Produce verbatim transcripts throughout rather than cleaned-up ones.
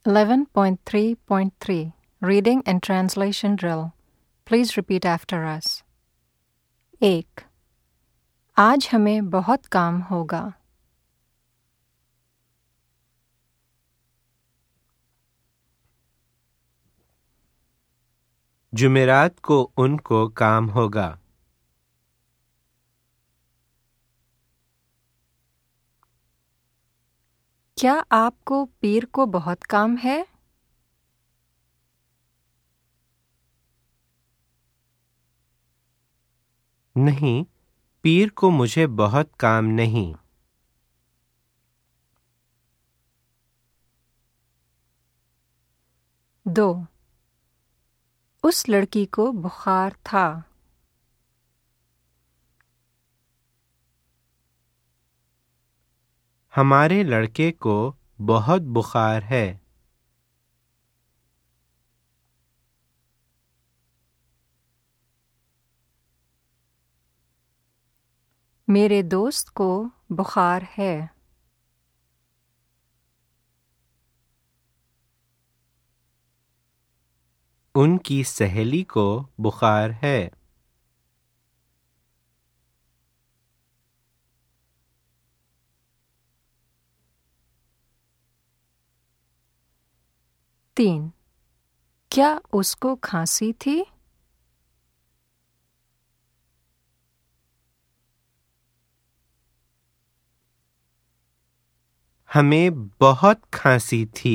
eleven point three point three Reading and Translation Drill. Please repeat after us. एक. आज हमें बहुत काम होगा. जुमेरात को उनको काम होगा. क्या आपको पीर को बहुत काम है? नहीं, पीर को मुझे बहुत काम नहीं. दो. उस लड़की को बुखार था. हमारे लड़के को बहुत बुखार है. मेरे दोस्त को बुखार है. उनकी सहेली को बुखार है. तीन. क्या उसको खांसी थी? हमें बहुत खांसी थी.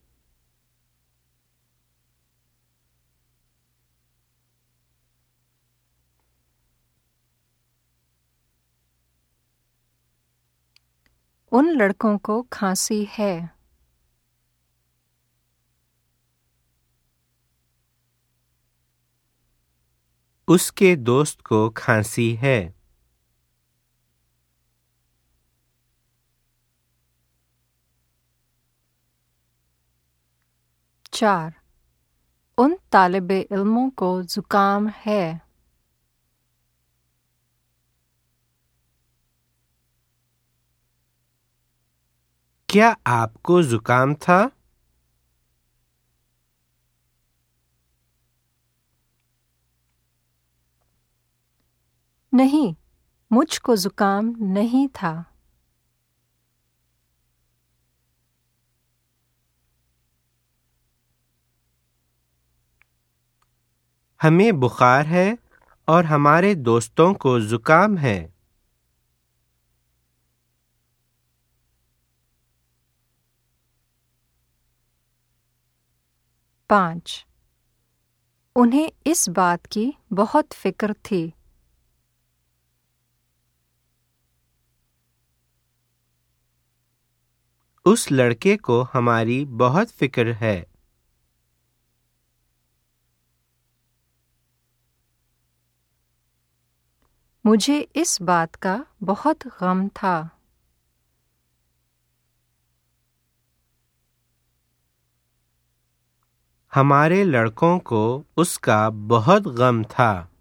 उन लड़कों को खांसी है. उसके दोस्त को खांसी है. चार. उन तालिबे इल्मों को जुकाम है. क्या आपको जुकाम था? नहीं, मुझको जुकाम नहीं था. हमें बुखार है और हमारे दोस्तों को जुकाम है. पाँच. उन्हें इस बात की बहुत फिक्र थी. उस लड़के को हमारी बहुत फिक्र है. मुझे इस बात का बहुत गम था. हमारे लड़कों को उसका बहुत गम था.